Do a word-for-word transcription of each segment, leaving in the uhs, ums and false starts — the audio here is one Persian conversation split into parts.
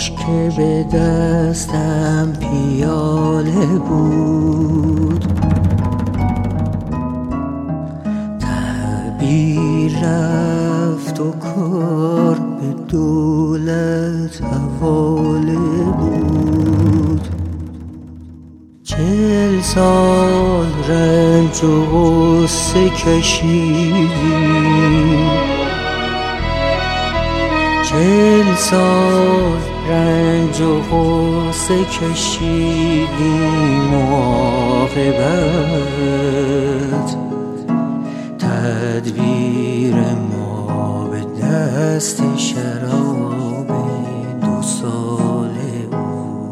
کاش که به دستم پیاله بود، تعبیر رفت و کار به دولت حواله بود. چل سال رنج و غصه کشیدیم، چل سال رنج و غصه کشیدیم و عاقبت تدبیر ما به دست شراب دو ساله بود.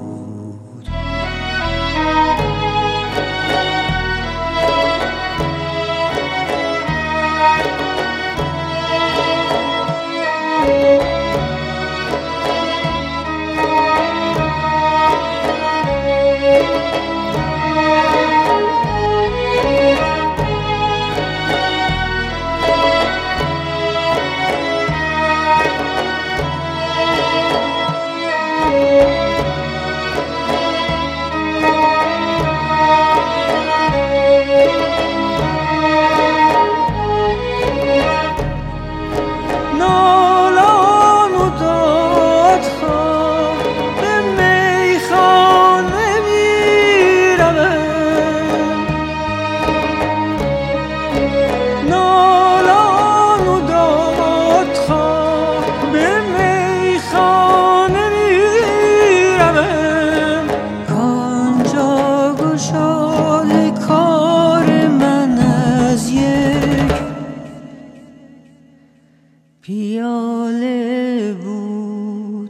پیاله بود.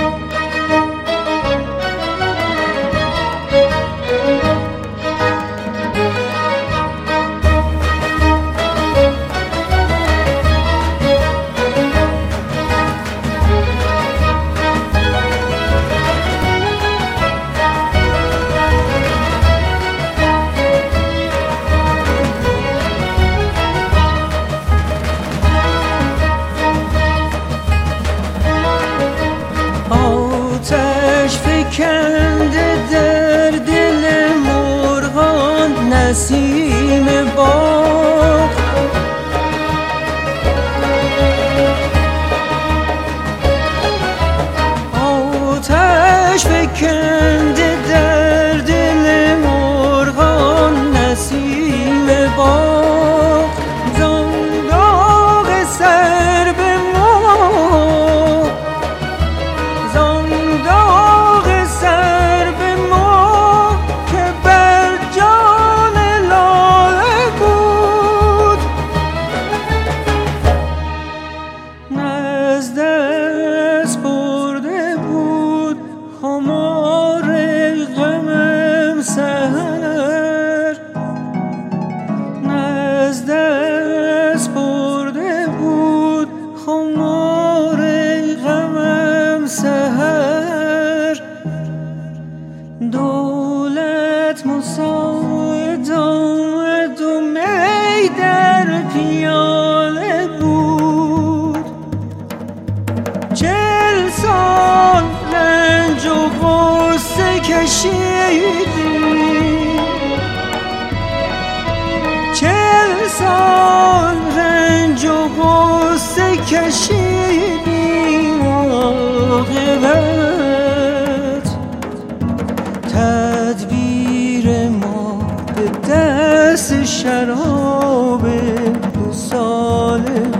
کنده در دل مرغان نسیم باغ، آتش فکنده در دل مرغان نسیم باغ، زنداق سر به ما زنداق دولت مساعد و می در پیاله بود. چل سال رنج و غصه کشیدیم، چل سال رنج و غصه کشیدیم عاقبت تدبیر ما به دست شراب دو ساله